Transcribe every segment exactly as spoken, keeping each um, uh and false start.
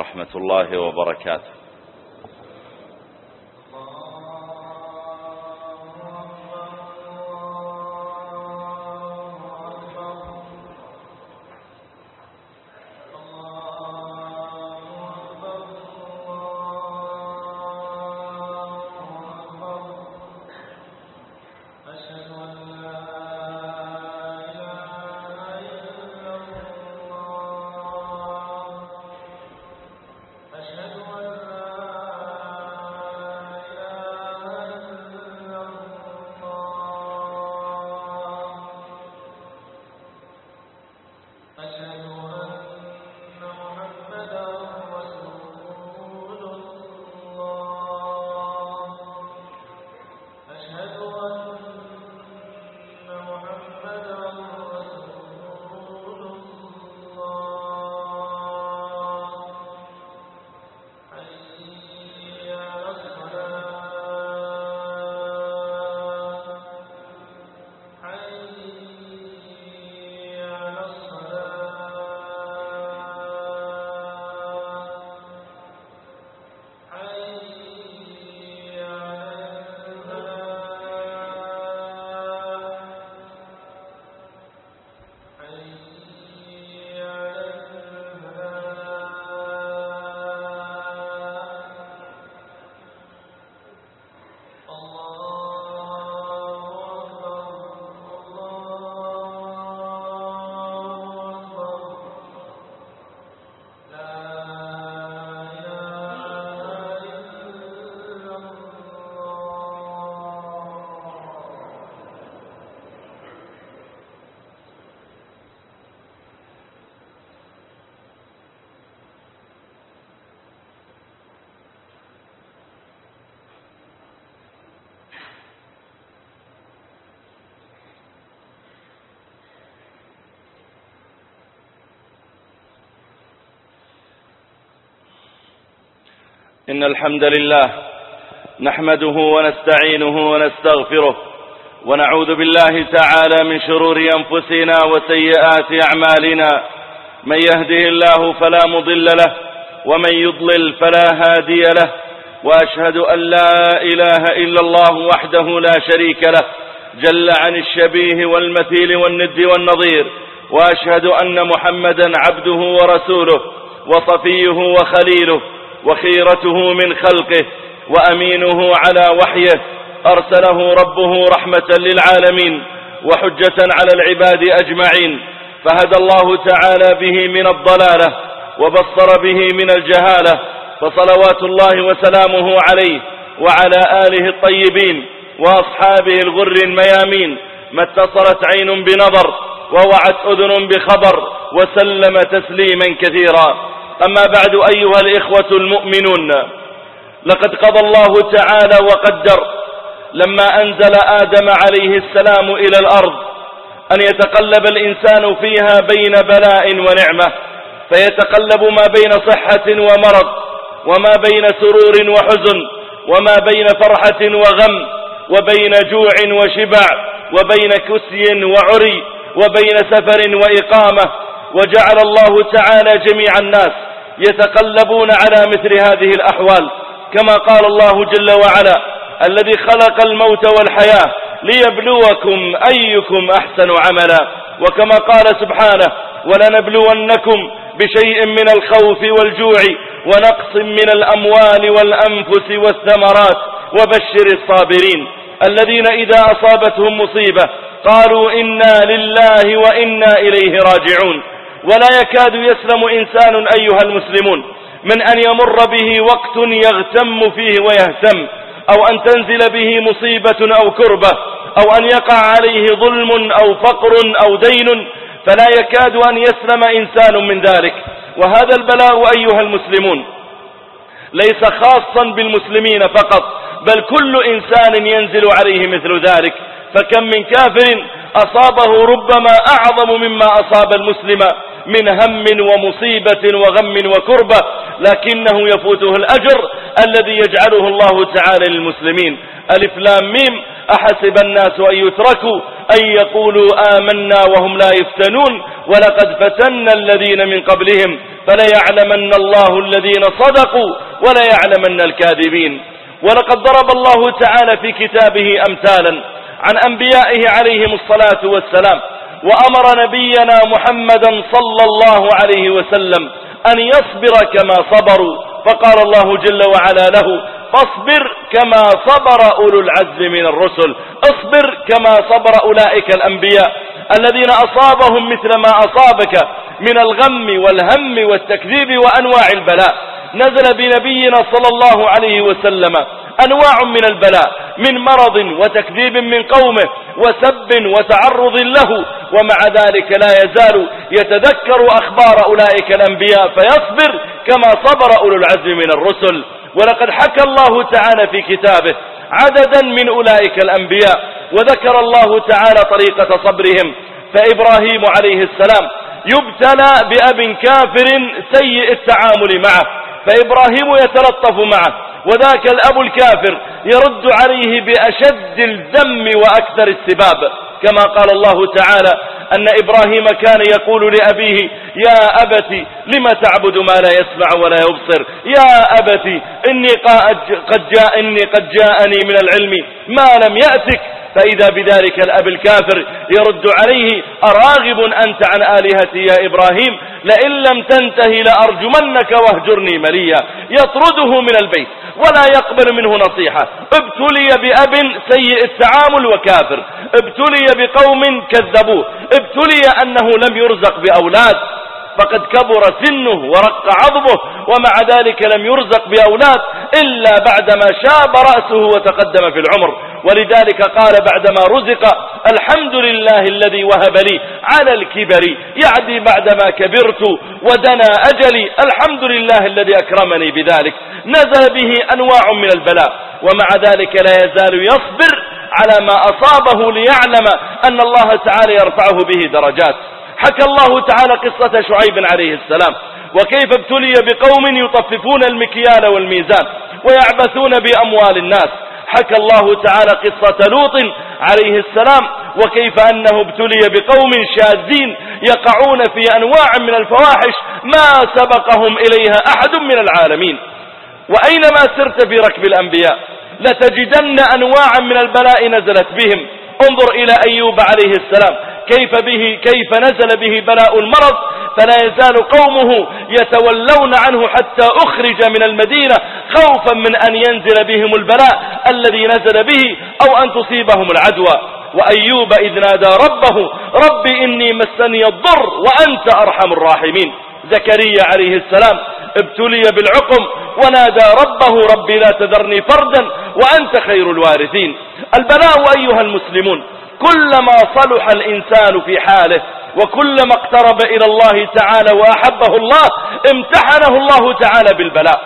ورحمة الله وبركاته. إن الحمد لله نحمده ونستعينه ونستغفره ونعوذ بالله تعالى من شرور أنفسنا وسيئات أعمالنا. من يهده الله فلا مضل له ومن يضلل فلا هادي له، وأشهد أن لا إله إلا الله وحده لا شريك له جل عن الشبيه والمثيل والند والنظير، وأشهد أن محمدا عبده ورسوله وصفيه وخليله وخيرته من خلقه وأمينه على وحيه، أرسله ربه رحمة للعالمين وحجة على العباد أجمعين، فهدى الله تعالى به من الضلالة وبصر به من الجهالة، فصلوات الله وسلامه عليه وعلى آله الطيبين وأصحابه الغر الميامين، ما اتصلت عين بنظر ووعت أذن بخبر، وسلم تسليما كثيرا. أما بعد أيها الإخوة المؤمنون، لقد قضى الله تعالى وقدر لما أنزل آدم عليه السلام إلى الأرض أن يتقلب الإنسان فيها بين بلاء ونعمة، فيتقلب ما بين صحة ومرض، وما بين سرور وحزن، وما بين فرحة وغم، وبين جوع وشبع، وبين كسي وعري، وبين سفر وإقامة. وجعل الله تعالى جميع الناس يتقلبون على مثل هذه الأحوال، كما قال الله جل وعلا: الذي خلق الموت والحياة ليبلوكم أيكم أحسن عملا. وكما قال سبحانه: ولنبلونكم بشيء من الخوف والجوع ونقص من الأموال والأنفس والثمرات وبشر الصابرين الذين إذا أصابتهم مصيبة قالوا إنا لله وإنا إليه راجعون. ولا يكاد يسلم إنسان أيها المسلمون من أن يمر به وقت يغتم فيه ويهتم، أو أن تنزل به مصيبة أو كربة، أو أن يقع عليه ظلم أو فقر أو دين، فلا يكاد أن يسلم إنسان من ذلك. وهذا البلاء أيها المسلمون ليس خاصا بالمسلمين فقط، بل كل إنسان ينزل عليه مثل ذلك. فكم من كافر أصابه ربما أعظم مما أصاب المسلم من هم ومصيبة وغم وكربة، لكنه يفوته الأجر الذي يجعله الله تعالى للمسلمين. ألف لام ميم: أحسب الناس أن يتركوا أن يقولوا آمنا وهم لا يفتنون ولقد فتنا الذين من قبلهم فليعلمن الله الذين صدقوا وليعلمن الكاذبين. ولقد ضرب الله تعالى في كتابه أمثالا عن أنبيائه عليهم الصلاة والسلام، وأمر نبينا محمدا صلى الله عليه وسلم أن يصبر كما صبروا، فقال الله جل وعلا له: فاصبر كما صبر أولو العزم من الرسل. اصبر كما صبر أولئك الأنبياء الذين أصابهم مثل ما أصابك من الغم والهم والتكذيب وأنواع البلاء. نزل بنبينا صلى الله عليه وسلم أنواع من البلاء، من مرض وتكذيب من قومه وسب وتعرض له، ومع ذلك لا يزال يتذكر أخبار أولئك الأنبياء فيصبر كما صبر أولو العزم من الرسل. ولقد حكى الله تعالى في كتابه عددا من أولئك الأنبياء، وذكر الله تعالى طريقة صبرهم. فإبراهيم عليه السلام يبتلى بأب كافر سيء التعامل معه، فإبراهيم يتلطف معه، وذاك الأب الكافر يرد عليه بأشد الذم وأكثر السباب، كما قال الله تعالى أن إبراهيم كان يقول لأبيه: يا أبت لم تعبد ما لا يسمع ولا يبصر، يا أبت إني قد جاءني قد جاءني من العلم ما لم يأتك. فإذا بذلك الأب الكافر يرد عليه: أراغب أنت عن آلهتي يا إبراهيم، لئن لم تنتهي لأرجمنك واهجرني مليا. يطرده من البيت ولا يقبل منه نصيحة. ابتلي بأب سيء التعامل وكافر، ابتلي بقوم كذبوه، ابتلي أنه لم يرزق بأولاد، فقد كبر سنه ورق عظمه، ومع ذلك لم يرزق بأولاد إلا بعدما شاب رأسه وتقدم في العمر. ولذلك قال بعدما رزق: الحمد لله الذي وهب لي على الكبر يعدي بعدما كبرت ودنا أجلي، الحمد لله الذي أكرمني بذلك. نزل به أنواع من البلاء، ومع ذلك لا يزال يصبر على ما أصابه ليعلم أن الله تعالى يرفعه به درجات. حكى الله تعالى قصة شعيب عليه السلام، وكيف ابتلي بقوم يطففون المكيال والميزان ويعبثون بأموال الناس. حكى الله تعالى قصة لوط عليه السلام، وكيف أنه ابتلي بقوم شاذين يقعون في أنواع من الفواحش ما سبقهم إليها أحد من العالمين. وأينما سرت في ركب الأنبياء لتجدن أنواعا من البلاء نزلت بهم. انظر إلى أيوب عليه السلام، كيف به كيف نزل به بلاء المرض، فلا يزال قومه يتولون عنه حتى أخرج من المدينة خوفا من أن ينزل بهم البلاء الذي نزل به أو أن تصيبهم العدوى. وأيوب إذ نادى ربه: رب إني مسني الضر وأنت أرحم الراحمين. زكريا عليه السلام ابتلي بالعقم ونادى ربه: ربي لا تذرني فردا وأنت خير الوارثين. البلاء أيها المسلمون كلما صلح الإنسان في حاله وكلما اقترب إلى الله تعالى وأحبه الله امتحنه الله تعالى بالبلاء،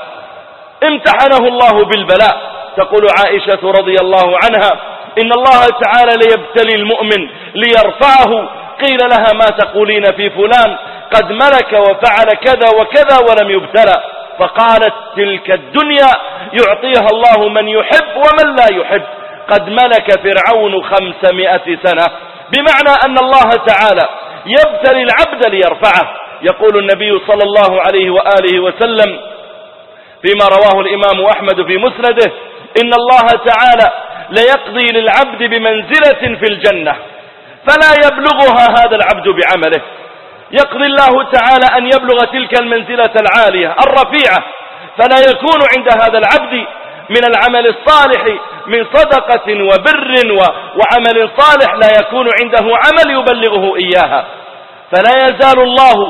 امتحنه الله بالبلاء. تقول عائشة رضي الله عنها: إن الله تعالى ليبتلي المؤمن ليرفعه. قيل لها: ما تقولين في فلان؟ قد ملك وفعل كذا وكذا ولم يبتلى. فقالت: تلك الدنيا يعطيها الله من يحب ومن لا يحب. قد ملك فرعون خمسمائة سنة، بمعنى أن الله تعالى يبتلي العبد ليرفعه. يقول النبي صلى الله عليه وآله وسلم فيما رواه الإمام أحمد في مسنده: إن الله تعالى ليقضي للعبد بمنزلة في الجنة فلا يبلغها هذا العبد بعمله. يقضي الله تعالى أن يبلغ تلك المنزلة العالية الرفيعة، فلا يكون عند هذا العبد من العمل الصالح من صدقة وبر وعمل صالح، لا يكون عنده عمل يبلغه إياها، فلا يزال الله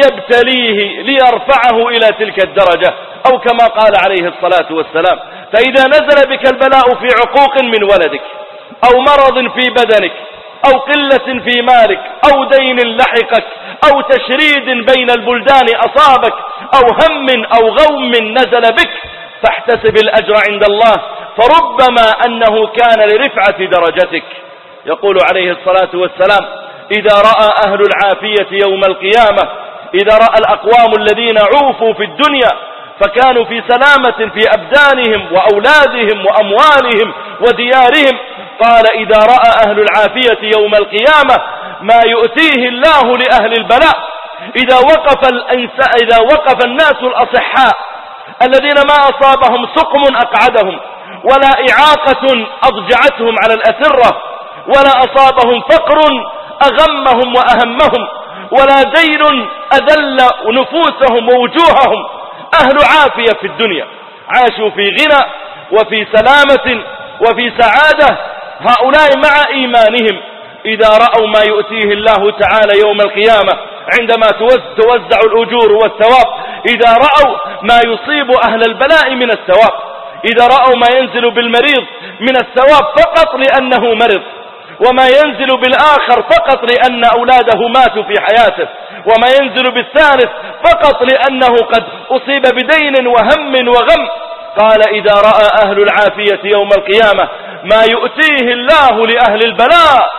يبتليه ليرفعه إلى تلك الدرجة، أو كما قال عليه الصلاة والسلام: فإذا نزل بك البلاء في عقوق من ولدك أو مرض في بدنك أو قلة في مالك أو دين لحقك أو تشريد بين البلدان أصابك أو هم أو غوم نزل بك، فاحتسب الأجر عند الله، فربما أنه كان لرفعة درجتك. يقول عليه الصلاة والسلام: إذا رأى أهل العافية يوم القيامة، إذا رأى الأقوام الذين عوفوا في الدنيا فكانوا في سلامة في أبدانهم وأولادهم وأموالهم وديارهم، قال إذا رأى أهل العافية يوم القيامة ما يؤتيه الله لأهل البلاء، إذا وقف, إذا وقف الناس الأصحاء الذين ما أصابهم سقم أقعدهم، ولا إعاقة أضجعتهم على الأسرة، ولا أصابهم فقر أغمهم وأهمهم، ولا دين أذل نفوسهم ووجوههم، أهل عافية في الدنيا عاشوا في غنى وفي سلامة وفي سعادة، هؤلاء مع إيمانهم إذا رأوا ما يؤتيه الله تعالى يوم القيامة عندما توزع الأجور والثواب، إذا رأوا ما يصيب أهل البلاء من الثواب، إذا رأوا ما ينزل بالمريض من الثواب فقط لأنه مرض، وما ينزل بالآخر فقط لأن أولاده ماتوا في حياته، وما ينزل بالثالث فقط لأنه قد أصيب بدين وهم وغم، قال إذا رأى أهل العافية يوم القيامة ما يؤتيه الله لأهل البلاء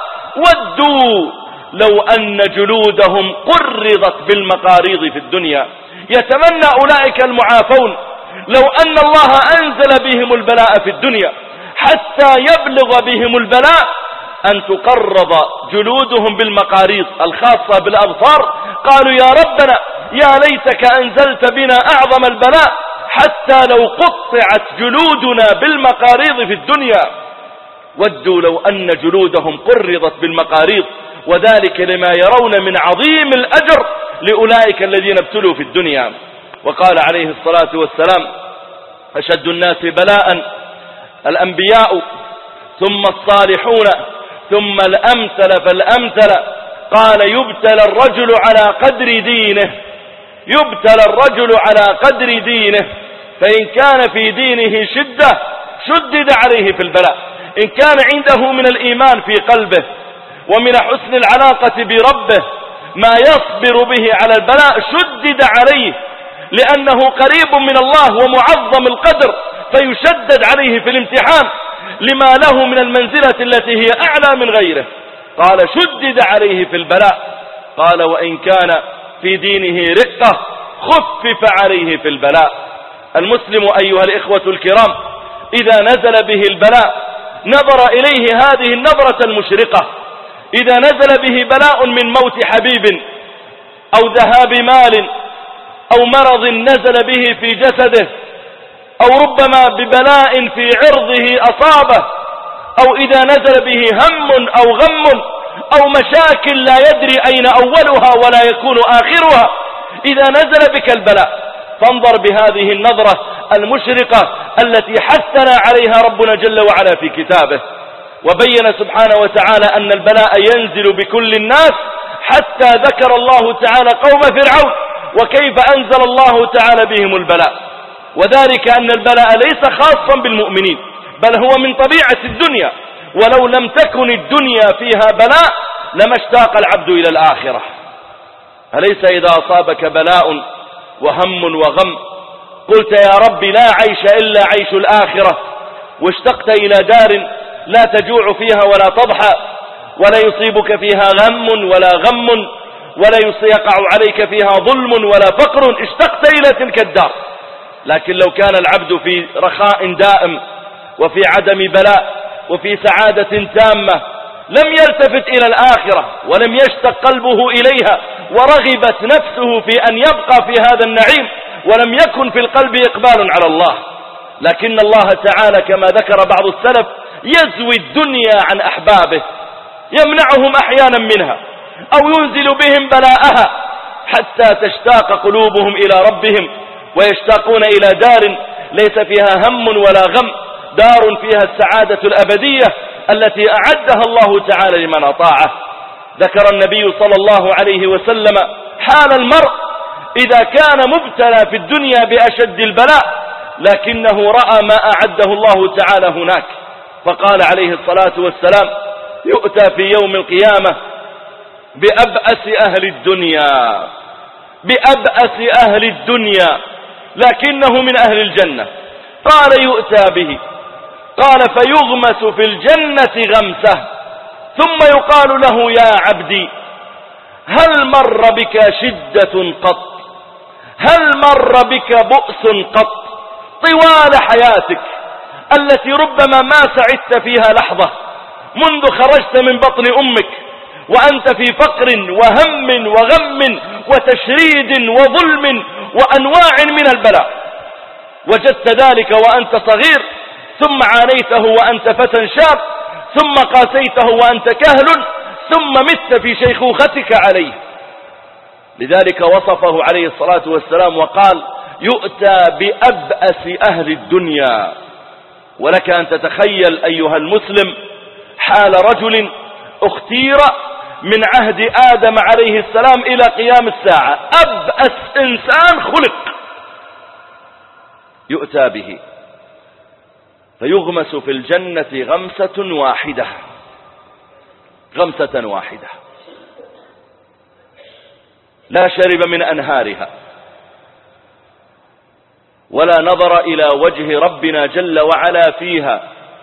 ودوا لو أن جلودهم قرضت بالمقاريض في الدنيا. يتمنى أولئك المعافون لو أن الله أنزل بهم البلاء في الدنيا حتى يبلغ بهم البلاء أن تقرض جلودهم بالمقاريض الخاصة بالأظفار. قالوا يا ربنا يا ليتك أنزلت بنا أعظم البلاء حتى لو قطعت جلودنا بالمقاريض في الدنيا. ودوا لو أن جلودهم قرضت بالمقاريض، وذلك لما يرون من عظيم الأجر لأولئك الذين ابتلوا في الدنيا. وقال عليه الصلاة والسلام أشد الناس بلاء الأنبياء ثم الصالحون ثم الأمثل فالأمثل. قال يبتلى الرجل على قدر دينه، يبتلى الرجل على قدر دينه، فإن كان في دينه شدة شدد عليه في البلاء، إن كان عنده من الإيمان في قلبه ومن حسن العلاقة بربه ما يصبر به على البلاء شدد عليه، لأنه قريب من الله ومعظم القدر فيشدد عليه في الامتحان لما له من المنزلة التي هي أعلى من غيره. قال شدد عليه في البلاء. قال وإن كان في دينه رقة خفف عليه في البلاء. المسلم أيها الإخوة الكرام إذا نزل به البلاء نظر إليه هذه النظرة المشرقة. إذا نزل به بلاء من موت حبيب أو ذهاب مال أو مرض نزل به في جسده، أو ربما ببلاء في عرضه أصابه، أو إذا نزل به هم أو غم أو مشاكل لا يدري أين أولها ولا يكون آخرها، إذا نزل بك البلاء فانظر بهذه النظرة المشرقة التي حثنا عليها ربنا جل وعلا في كتابه، وبين سبحانه وتعالى أن البلاء ينزل بكل الناس، حتى ذكر الله تعالى قوم فرعون وكيف أنزل الله تعالى بهم البلاء. وذلك أن البلاء ليس خاصا بالمؤمنين بل هو من طبيعة الدنيا، ولو لم تكن الدنيا فيها بلاء لما اشتاق العبد إلى الآخرة. أليس إذا أصابك بلاء وهم وغم قلت يا رب لا عيش إلا عيش الآخرة، واشتقت إلى دار لا تجوع فيها ولا تضحى ولا يصيبك فيها غم ولا غم ولا يقع عليك فيها ظلم ولا فقر، اشتقت إلى تلك الدار. لكن لو كان العبد في رخاء دائم وفي عدم بلاء وفي سعادة تامة لم يلتفت إلى الآخرة ولم يشتق قلبه إليها، ورغبت نفسه في أن يبقى في هذا النعيم، ولم يكن في القلب إقبال على الله. لكن الله تعالى كما ذكر بعض السلف يزوي الدنيا عن أحبابه، يمنعهم أحيانا منها أو ينزل بهم بلاءها حتى تشتاق قلوبهم إلى ربهم ويشتاقون إلى دار ليس فيها هم ولا غم، دار فيها السعادة الأبدية التي أعدها الله تعالى لمن أطاعه. ذكر النبي صلى الله عليه وسلم حال المرء إذا كان مبتلى في الدنيا بأشد البلاء لكنه رأى ما أعده الله تعالى هناك، فقال عليه الصلاة والسلام يؤتى في يوم القيامة بأبأس أهل الدنيا، بأبأس أهل الدنيا لكنه من أهل الجنة. قال يؤتى به، قال فيغمس في الجنة غمسة، ثم يقال له يا عبدي هل مر بك شدة قط، هل مر بك بؤس قط طوال حياتك التي ربما ما سعدت فيها لحظة منذ خرجت من بطن أمك وأنت في فقر وهم وغم وتشريد وظلم وأنواع من البلاء، وجدت ذلك وأنت صغير، ثم عانيته وأنت فتى شاب، ثم قاسيته وأنت كهل، ثم مت في شيخوختك عليه. لذلك وصفه عليه الصلاة والسلام وقال: يؤتى بأبأس أهل الدنيا. ولك أن تتخيل أيها المسلم حال رجل اختير من عهد آدم عليه السلام إلى قيام الساعة، أبأس إنسان خلق، يؤتى به فيغمس في الجنة غمسة واحدة، غمسة واحدة، لا شرب من أنهارها ولا نظر إلى وجه ربنا جل وعلا فيها،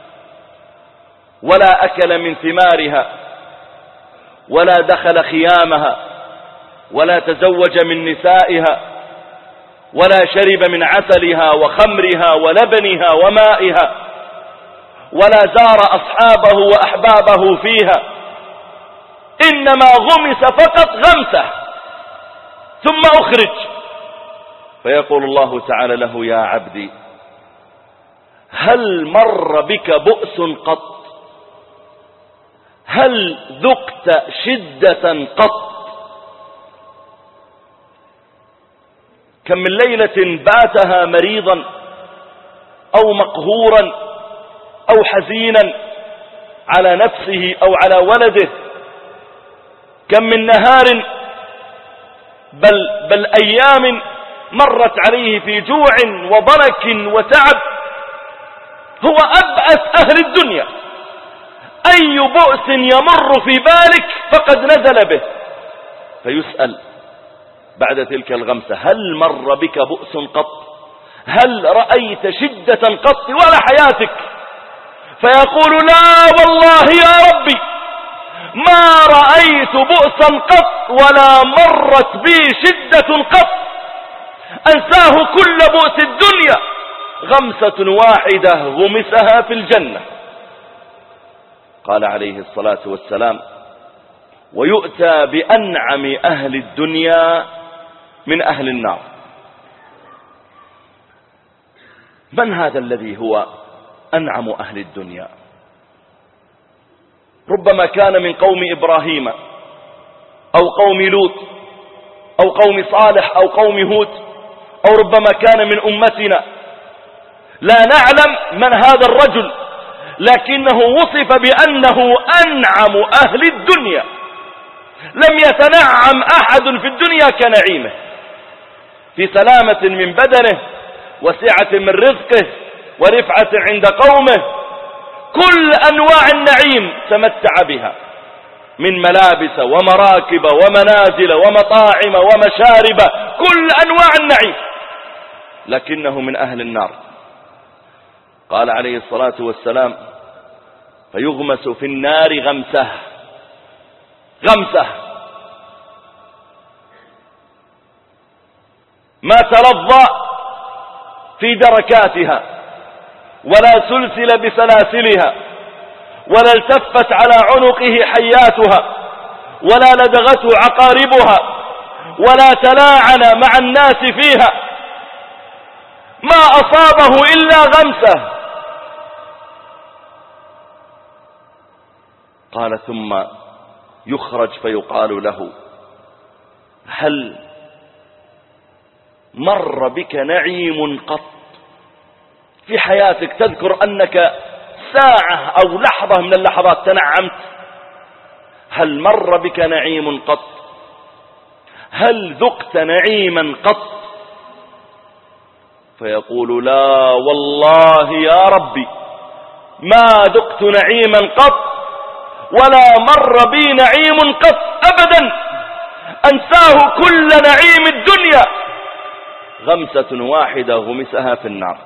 ولا أكل من ثمارها، ولا دخل خيامها، ولا تزوج من نسائها، ولا شرب من عسلها وخمرها ولبنها ومائها، ولا زار أصحابه وأحبابه فيها، إنما غمس فقط غمسة ثم أخرج، فيقول الله تعالى له: يا عبدي هل مر بك بؤس قط؟ هل ذقت شدة قط؟ كم من ليلة باتها مريضا أو مقهورا أو حزينا على نفسه أو على ولده، كم من نهار بل, بل أيام مرت عليه في جوع وضنك وتعب، هو أبأس أهل الدنيا. أي بؤس يمر في بالك فقد نزل به، فيسأل بعد تلك الغمسة: هل مر بك بؤس قط؟ هل رأيت شدة قط ولا حياتك؟ فيقول: لا والله يا ربي ما رأيت بؤسا قط ولا مرت بي شدة قط. أنساه كل بؤس الدنيا، غمسة واحدة غمسها في الجنة. قال عليه الصلاة والسلام: ويؤتى بأنعم أهل الدنيا من أهل النار. من هذا الذي هو أنعم أهل الدنيا؟ ربما كان من قوم إبراهيم أو قوم لوط أو قوم صالح أو قوم هود، أو ربما كان من أمتنا، لا نعلم من هذا الرجل، لكنه وصف بأنه أنعم أهل الدنيا. لم يتنعم أحد في الدنيا كنعيمه، في سلامة من بدنه وسعة من رزقه ورفعة عند قومه، كل أنواع النعيم تمتع بها من ملابس ومراكب ومنازل ومطاعم ومشارب، كل أنواع النعيم، لكنه من أهل النار. قال عليه الصلاة والسلام: فيغمس في النار غمسة، غمسة ما ترضى في دركاتها، ولا سلسل بسلاسلها، ولا التفت على عنقه حياتها، ولا لدغته عقاربها، ولا تلاعن مع الناس فيها، ما أصابه إلا غمسة. قال: ثم يخرج فيقال له: هل مر بك نعيم قط؟ في حياتك تذكر أنك ساعة أو لحظة من اللحظات تنعمت؟ هل مر بك نعيم قط؟ هل ذقت نعيما قط؟ فيقول: لا والله يا ربي ما ذقت نعيما قط ولا مر بي نعيم قط أبدا. أنساه كل نعيم الدنيا، غمسة واحدة غمسها في النار.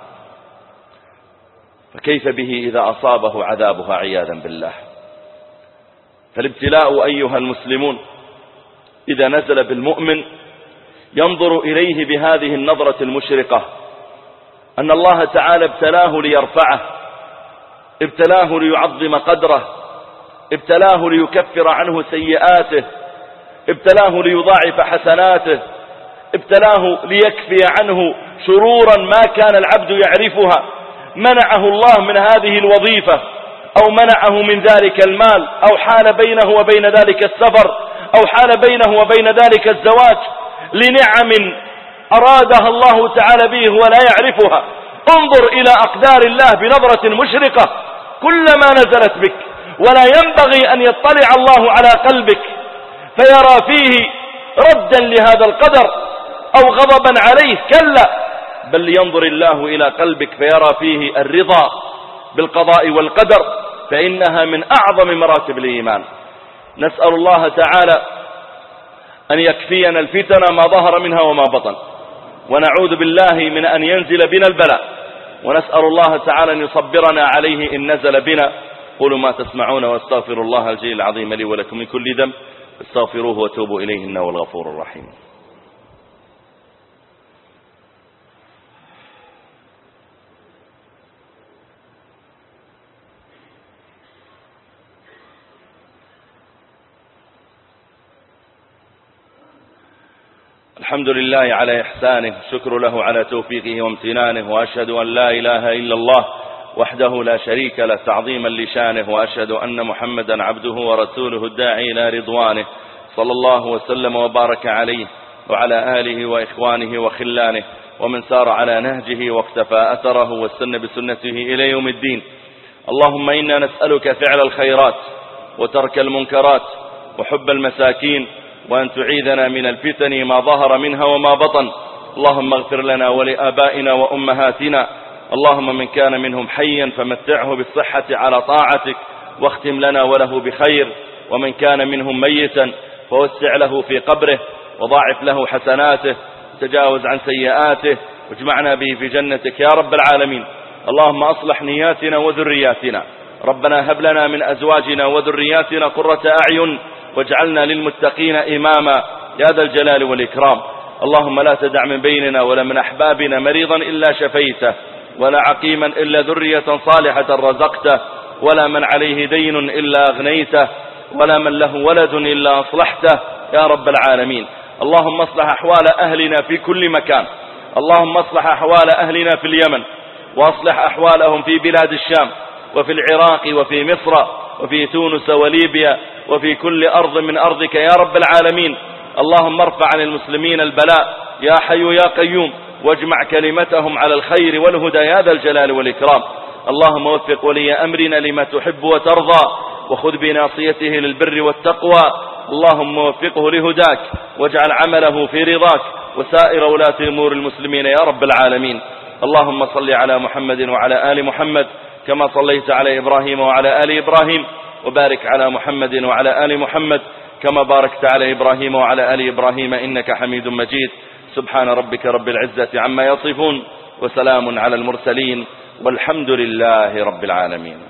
فكيف به إذا أصابه عذابها عياذا بالله؟ فالابتلاء أيها المسلمون إذا نزل بالمؤمن ينظر إليه بهذه النظرة المشرقة، أن الله تعالى ابتلاه ليرفعه، ابتلاه ليعظم قدره، ابتلاه ليكفر عنه سيئاته، ابتلاه ليضاعف حسناته، ابتلاه ليكفي عنه شرورا ما كان العبد يعرفها. منعه الله من هذه الوظيفة، أو منعه من ذلك المال، أو حال بينه وبين ذلك السفر، أو حال بينه وبين ذلك الزواج، لنعم أرادها الله تعالى به ولا يعرفها. انظر إلى أقدار الله بنظرة مشرقة كلما نزلت بك، ولا ينبغي أن يطلع الله على قلبك فيرى فيه ردا لهذا القدر أو غضبا عليه، كلا، بل ينظر الله إلى قلبك فيرى فيه الرضا بالقضاء والقدر، فإنها من أعظم مراتب الإيمان. نسأل الله تعالى أن يكفينا الفتن ما ظهر منها وما بطن، ونعوذ بالله من أن ينزل بنا البلاء، ونسأل الله تعالى أن يصبرنا عليه إن نزل بنا. قولوا ما تسمعون، واستغفر الله الجليل العظيم لي ولكم من كل ذنب، استغفروه وتوبوا إليه إنه هو الغفور الرحيم. الحمد لله على إحسانه، شكر له على توفيقه وامتنانه، وأشهد أن لا إله إلا الله وحده لا شريك له تعظيما لشانه، وأشهد أن محمدا عبده ورسوله الداعي إلى رضوانه، صلى الله وسلم وبارك عليه وعلى آله وإخوانه وخلانه ومن سار على نهجه واقتفى أثره واستنى بسنته إلى يوم الدين. اللهم إنا نسألك فعل الخيرات وترك المنكرات وحب المساكين، وأن تعيذنا من الفتن ما ظهر منها وما بطن. اللهم اغفر لنا ولآبائنا وأمهاتنا، اللهم من كان منهم حيا فمتعه بالصحة على طاعتك واختم لنا وله بخير، ومن كان منهم ميتا فوسع له في قبره وضاعف له حسناته، تجاوز عن سيئاته، واجمعنا به في جنتك يا رب العالمين. اللهم أصلح نياتنا وذرياتنا، ربنا هب لنا من أزواجنا وذرياتنا قرة أعين واجعلنا للمتقين إماما يا ذا الجلال والإكرام. اللهم لا تدع من بيننا ولا من أحبابنا مريضا إلا شفيته، ولا عقيما إلا ذرية صالحة رزقته، ولا من عليه دين إلا أغنيته، ولا من له ولد إلا أصلحته يا رب العالمين. اللهم اصلح أحوال أهلنا في كل مكان، اللهم اصلح أحوال أهلنا في اليمن، واصلح أحوالهم في بلاد الشام وفي العراق وفي مصر وفي تونس وليبيا وفي كل أرض من أرضك يا رب العالمين. اللهم ارفع عن المسلمين البلاء يا حي يا قيوم، واجمع كلمتهم على الخير والهدى يا ذا الجلال والإكرام. اللهم وفق ولي أمرنا لما تحب وترضى، وخذ بناصيته للبر والتقوى. اللهم وفقه لهداك، واجعل عمله في رضاك، وسائر ولاة أمور المسلمين يا رب العالمين. اللهم صل على محمد وعلى آل محمد كما صليت على إبراهيم وعلى آل إبراهيم، وبارك على محمد وعلى آل محمد كما باركت على إبراهيم وعلى آل إبراهيم إنك حميد مجيد. سبحان ربك رب العزة عما يصفون، وسلام على المرسلين، والحمد لله رب العالمين.